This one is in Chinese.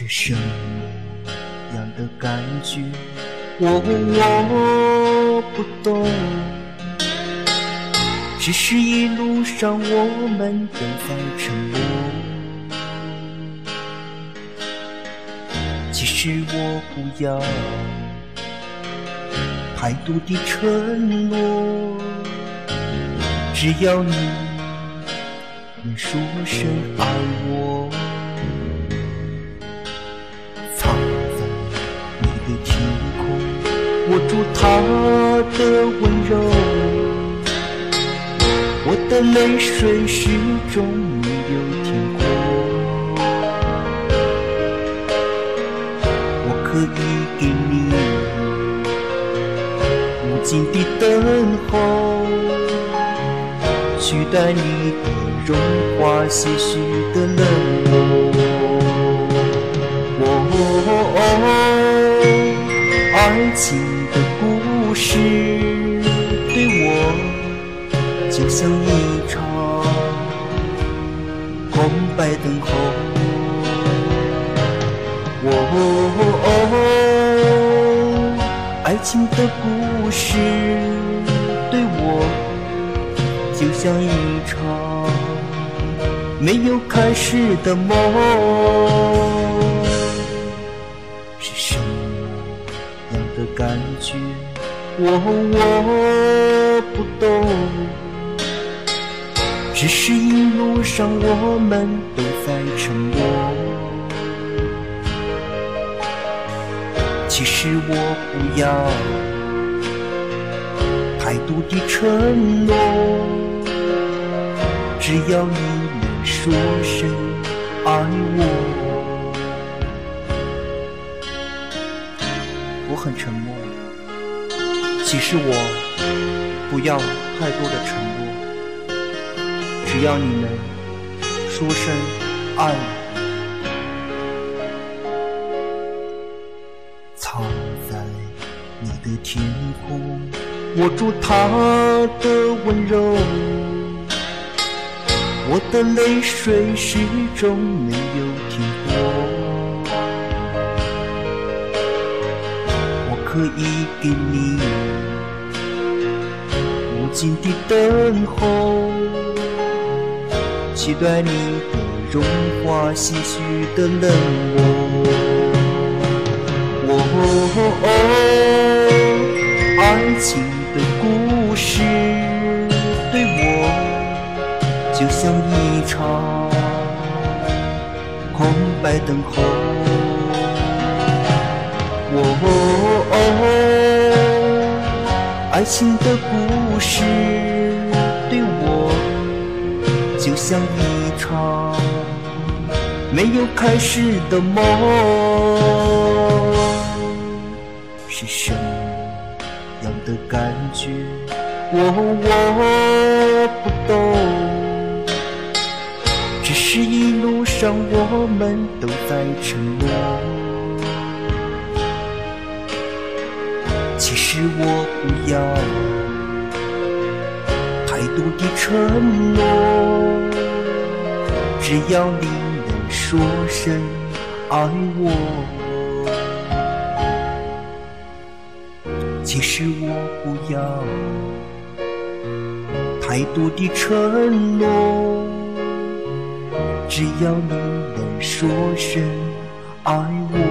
什么样的感觉？我不懂，只是一路上我们都在沉默。其实我不要太多的承诺，只要你能说声爱我。藏在你的天空，握住它的温柔，我的泪水始终没有停过。我可以给你无尽的等候，取代你的融化些许的冷漠。爱情的故事对我就像一场空白等候。爱情的故事对我就像一场没有开始的梦。是什么样的感觉？我不懂，只是一路上我们都在沉默。其实我不要太多的承诺，只要你能说声爱我。我很沉默，其实我不要太多的承诺，只要你能说声爱我。藏在你的天空，握住它的温柔，我的泪水始终没有停过。我可以给你无尽的等候，期待你的融化些许的冷漠。爱情的故事对我就像一场空白等候。爱情的故事对我就像一场没有开始的梦。是什么样的感觉？我不懂，只是一路上我们都在沉默。其实我不要太多的承诺，只要你能说声爱我。其实我不要太多的承诺，只要你能说声爱我。